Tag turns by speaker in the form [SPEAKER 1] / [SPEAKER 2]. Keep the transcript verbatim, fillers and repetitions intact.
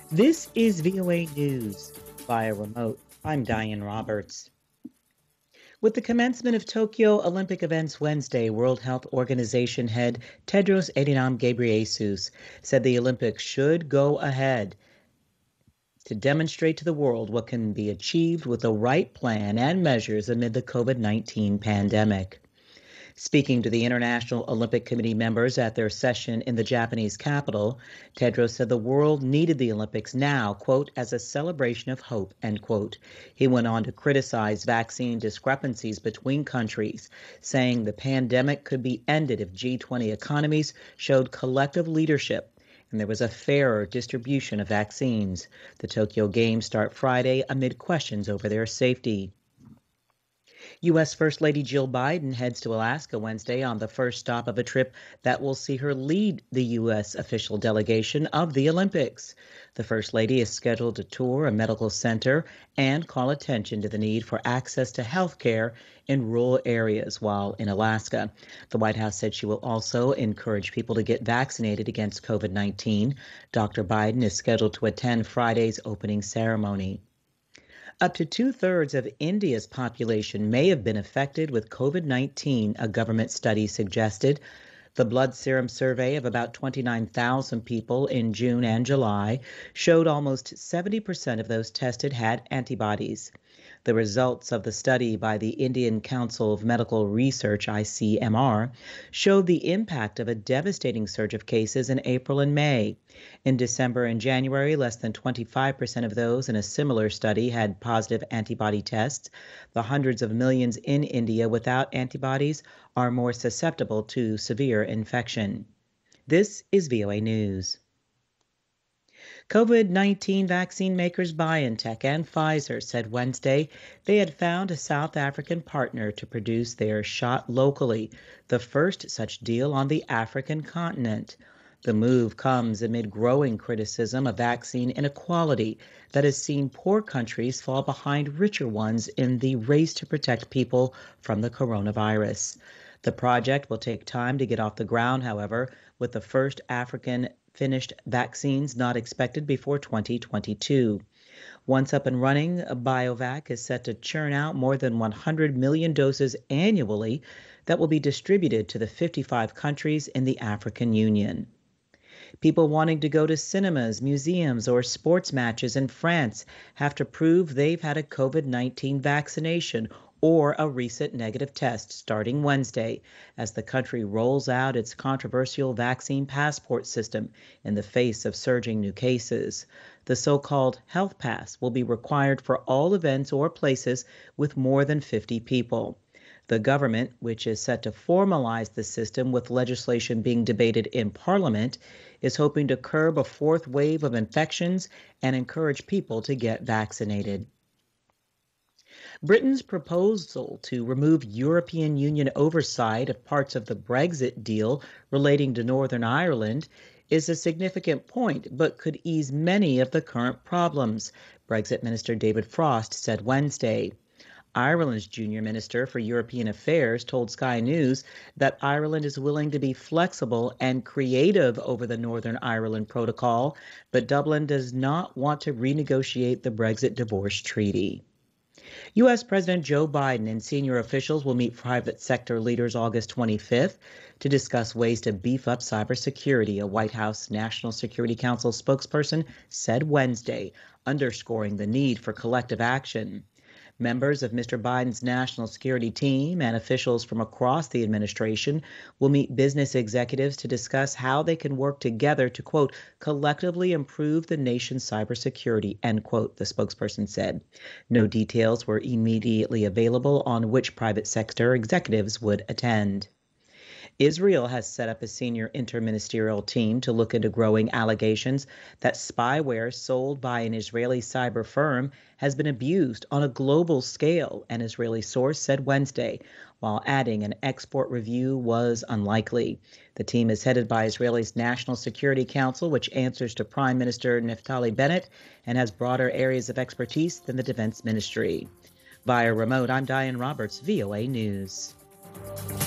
[SPEAKER 1] This is V O A News via remote. I'm Diane Roberts. With the commencement of Tokyo Olympic events Wednesday, World Health Organization head Tedros Adhanom Ghebreyesus said the Olympics should go ahead to demonstrate to the world what can be achieved with the right plan and measures amid the COVID nineteen pandemic. Speaking to the International Olympic Committee members at their session in the Japanese capital, Tedros said the world needed the Olympics now, quote, as a celebration of hope, end quote. He went on to criticize vaccine discrepancies between countries, saying the pandemic could be ended if G twenty economies showed collective leadership and there was a fairer distribution of vaccines. The Tokyo Games start Friday amid questions over their safety. U S. First Lady Jill Biden heads to Alaska Wednesday on the first stop of a trip that will see her lead the U S official delegation of the Olympics. The First Lady is scheduled to tour a medical center and call attention to the need for access to health care in rural areas while in Alaska. The White House said she will also encourage people to get vaccinated against COVID nineteen. Doctor Biden is scheduled to attend Friday's opening ceremony. Up to two-thirds of India's population may have been affected with COVID nineteen, a government study suggested. The blood serum survey of about twenty-nine thousand people in June and July showed almost seventy percent of those tested had antibodies. The results of the study by the Indian Council of Medical Research, I C M R, showed the impact of a devastating surge of cases in April and May. In December and January, less than twenty-five percent of those in a similar study had positive antibody tests. The hundreds of millions in India without antibodies are more susceptible to severe infection. This is V O A News. COVID nineteen vaccine makers BioNTech and Pfizer said Wednesday they had found a South African partner to produce their shot locally, the first such deal on the African continent. The move comes amid growing criticism of vaccine inequality that has seen poor countries fall behind richer ones in the race to protect people from the coronavirus. The project will take time to get off the ground, however, with the first African finished vaccines not expected before twenty twenty-two. Once up and running, BioVac is set to churn out more than one hundred million doses annually that will be distributed to the fifty-five countries in the African Union. People wanting to go to cinemas, museums, or sports matches in France have to prove they've had a COVID nineteen vaccination or a recent negative test starting Wednesday as the country rolls out its controversial vaccine passport system in the face of surging new cases. The so-called Health Pass will be required for all events or places with more than fifty people. The government, which is set to formalize the system with legislation being debated in Parliament, is hoping to curb a fourth wave of infections and encourage people to get vaccinated. Britain's proposal to remove European Union oversight of parts of the Brexit deal relating to Northern Ireland is a significant point, but could ease many of the current problems, Brexit Minister David Frost said Wednesday. Ireland's junior minister for European Affairs told Sky News that Ireland is willing to be flexible and creative over the Northern Ireland Protocol, but Dublin does not want to renegotiate the Brexit divorce treaty. U S. President Joe Biden and senior officials will meet private sector leaders August twenty-fifth to discuss ways to beef up cybersecurity, a White House National Security Council spokesperson said Wednesday, underscoring the need for collective action. Members of Mister Biden's national security team and officials from across the administration will meet business executives to discuss how they can work together to, quote, collectively improve the nation's cybersecurity, end quote, the spokesperson said. No details were immediately available on which private sector executives would attend. Israel has set up a senior interministerial team to look into growing allegations that spyware sold by an Israeli cyber firm has been abused on a global scale, an Israeli source said Wednesday, while adding an export review was unlikely. The team is headed by Israel's National Security Council, which answers to Prime Minister Naftali Bennett and has broader areas of expertise than the Defense Ministry. Via remote, I'm Diane Roberts, V O A News.